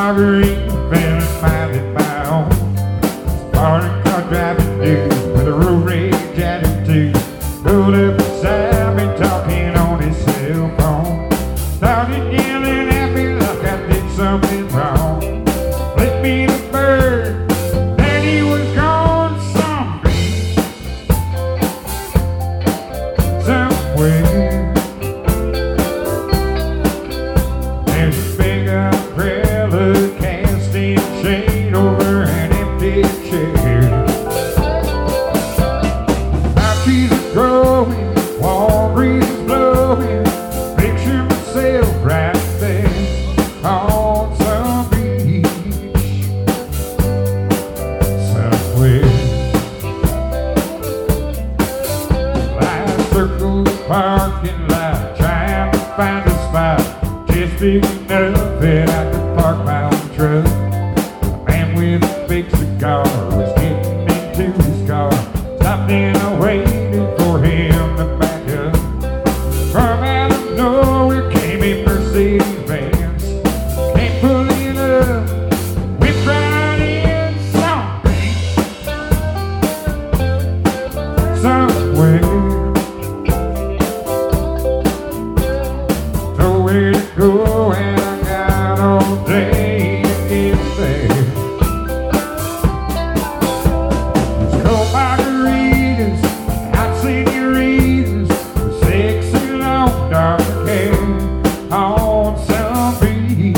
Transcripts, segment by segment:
margarita, feeling mighty bound. Started car driving dude with a road rage attitude. Rolled up beside me talking on his cell phone. Started yelling at me like I did something wrong. Flipped me the bird, then he was gone somewhere. There's a big umbrella casting shade over an empty chair. My trees are growing, warm breeze is blowing. Picture myself right there on some beach somewhere. I circle the parking lot trying to find a spot just big enough that I could park my own truck. A man with a big cigar was getting into his car. Stopped and I waited for him to back up. From out of nowhere came a Mercedes Benz. Came pulling up, whipped right in somewhere. Nowhere to go and I got all day to get there. It's cold margaritas, hot senoritas, sexy long dark hair on some beach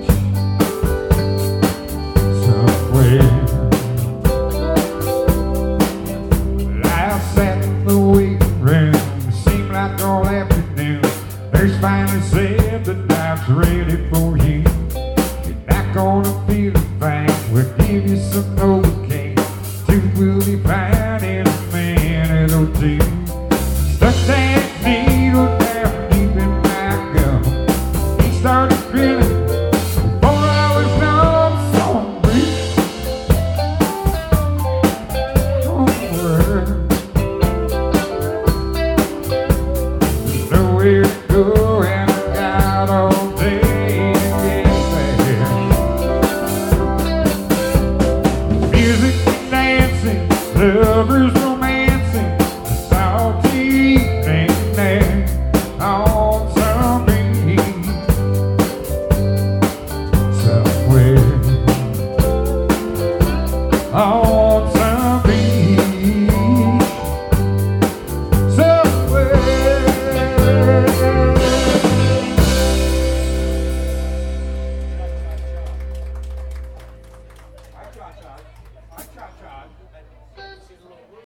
somewhere. I sat in the waiting room, it seemed like all afternoon. Nurse finally said the night's ready for you. You're not gonna feel a thing, we'll give you some Novocaine. 2 will be fine.